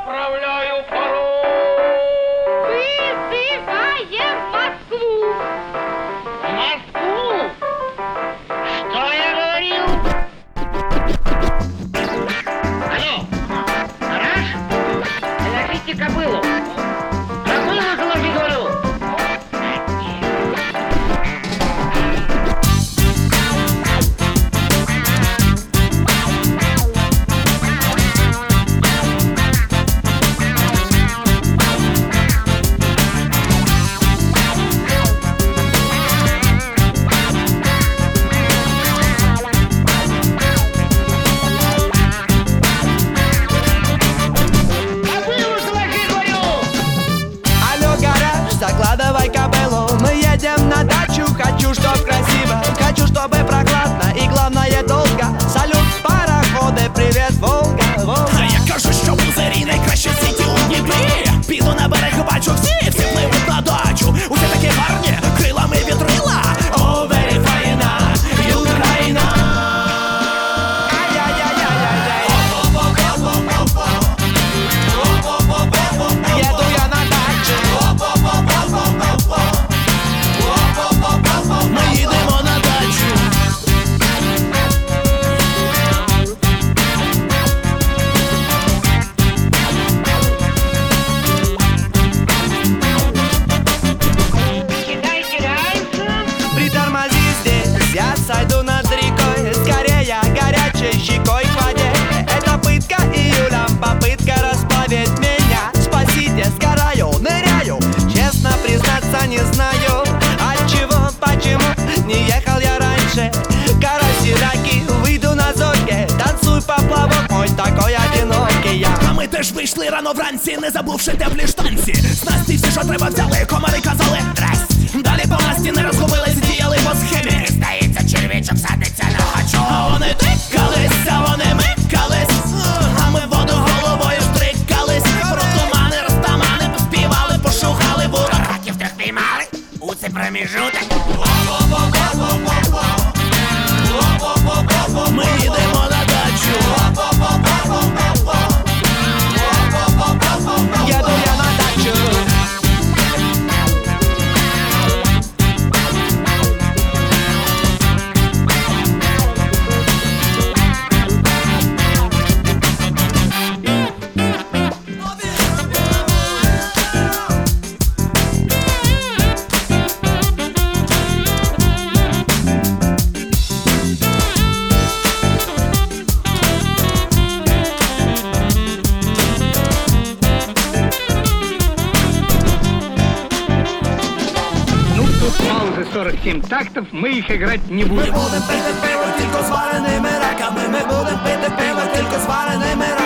Отправляю пароль! Вызываем Москву! Москву? Что я говорил? Алло, гараж? Заложите кобылу. Кобылу заложи, говорю. Закладывай кобылу, мы едем на дачу. Хочу, чтоб красиво, хочу, чтобы прохладно і главное долго. Салют, пароходи, привет, Волга, Волга. А я кажу, що пузирі найкраще в світі у Дніпрі. Піду на берег, бачу всі пливуть на дачу. Усе такі гарні, крилами вітрила. О, very fine, Україна. Еду я на дачу. Ми їдемо на дачу. Кидайте дальше. Притормози здесь, я сойду над рекой. Скорее горячей щекой к воде. Это пытка июлем, попытка расплавить меня. Спасите, сгораю, ныряю. Честно признаться, не знаю отчего, почему не ехал я раньше. Караси, раки, выйду на зорьке. Танцуй поплавок, мой такой одинокий я. А ми теж вийшли рано вранці, не забувши теплі штанці. Снасті всі, що треба, взяли, комари казали раз. Далі по масті не розгубились, діяли по схемі. Здається, червячок садиться на гачок. А вони тикались, а вони микались. А ми воду головою штрикались. Про тумани, розтамани, поспівали, пошухали, бура. Раків трьох піймали, у цей проміжуток. Ми їдемо на дачу. Еду я на дачу. Ну, тут паузы 47 тактов, мы их играть не Ми будем. будем пити пиво тільки з вареними раками. Ми будем пити пиво тільки з вареними раками.